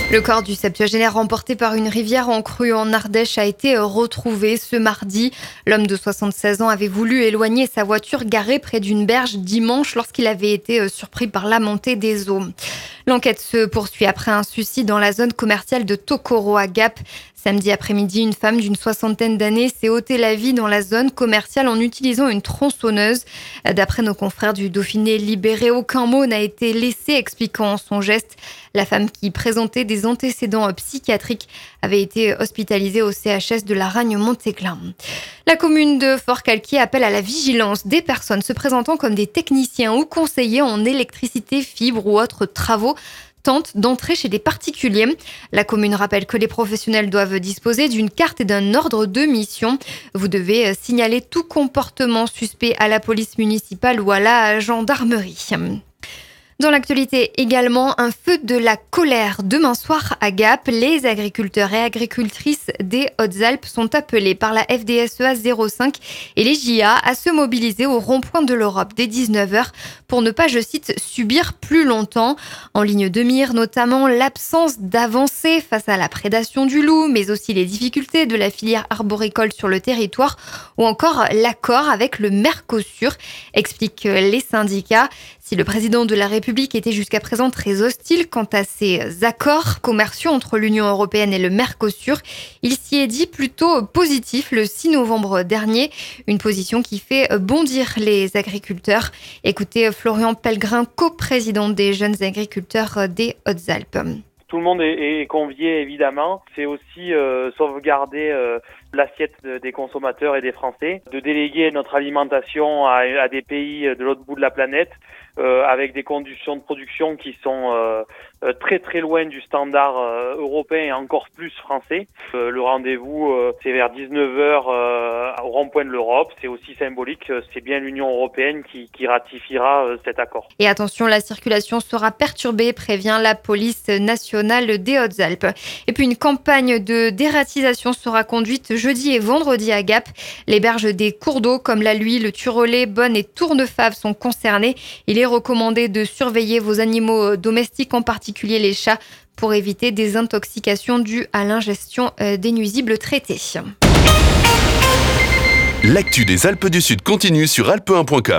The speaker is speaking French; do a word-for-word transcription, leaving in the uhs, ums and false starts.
Le corps du septuagénaire emporté par une rivière en crue en Ardèche a été retrouvé ce mardi. L'homme de soixante-seize ans avait voulu éloigner sa voiture garée près d'une berge dimanche lorsqu'il avait été surpris par la montée des eaux. L'enquête se poursuit après un suicide dans la zone commerciale de Tokoro à Gap. Samedi après-midi, une femme d'une soixantaine d'années s'est ôté la vie dans la zone commerciale en utilisant une tronçonneuse. D'après nos confrères du Dauphiné Libéré, aucun mot n'a été laissé expliquant son geste. La femme qui présentait des antécédents psychiatriques avait été hospitalisée au C H S de la Ragne-Montéglin. La commune de Forcalquier appelle à la vigilance des personnes se présentant comme des techniciens ou conseillers en électricité, fibre ou autres travaux tentent d'entrer chez des particuliers. La commune rappelle que les professionnels doivent disposer d'une carte et d'un ordre de mission. Vous devez signaler tout comportement suspect à la police municipale ou à la gendarmerie. Dans l'actualité également, un feu de la colère demain soir à Gap. Les agriculteurs et agricultrices des Hautes-Alpes sont appelés par la F D S E A zéro cinq et les J A à se mobiliser au rond-point de l'Europe dès dix-neuf heures pour ne pas, je cite, subir plus longtemps. En ligne de mire, notamment l'absence d'avancée face à la prédation du loup, mais aussi les difficultés de la filière arboricole sur le territoire ou encore l'accord avec le Mercosur, expliquent les syndicats. Si le président de la République était jusqu'à présent très hostile quant à ces accords commerciaux entre l'Union européenne et le Mercosur, il s'y est dit plutôt positif le six novembre dernier, une position qui fait bondir les agriculteurs. Écoutez Florian Pellegrin, coprésident des jeunes agriculteurs des Hautes-Alpes. Tout le monde est, est convié, évidemment. C'est aussi euh, sauvegarder euh, l'assiette de, des consommateurs et des Français, de déléguer notre alimentation à, à des pays de l'autre bout de la planète, euh, avec des conditions de production qui sont euh, très très loin du standard euh, européen et encore plus français. Euh, le rendez-vous, euh, c'est vers dix-neuf heures euh, au rond-point de l'Europe. C'est aussi symbolique. C'est bien l'Union européenne qui, qui ratifiera euh, cet accord. Et attention, la circulation sera perturbée, prévient la police nationale des Hautes-Alpes. Et puis une campagne de dératisation sera conduite jeudi et vendredi à Gap. Les berges des cours d'eau comme la Luye, le Turolet, Bonne et Tournefave sont concernées. Il est recommandé de surveiller vos animaux domestiques, en particulier les chats, pour éviter des intoxications dues à l'ingestion des nuisibles traités. L'actu des Alpes du Sud continue sur alpe un point com.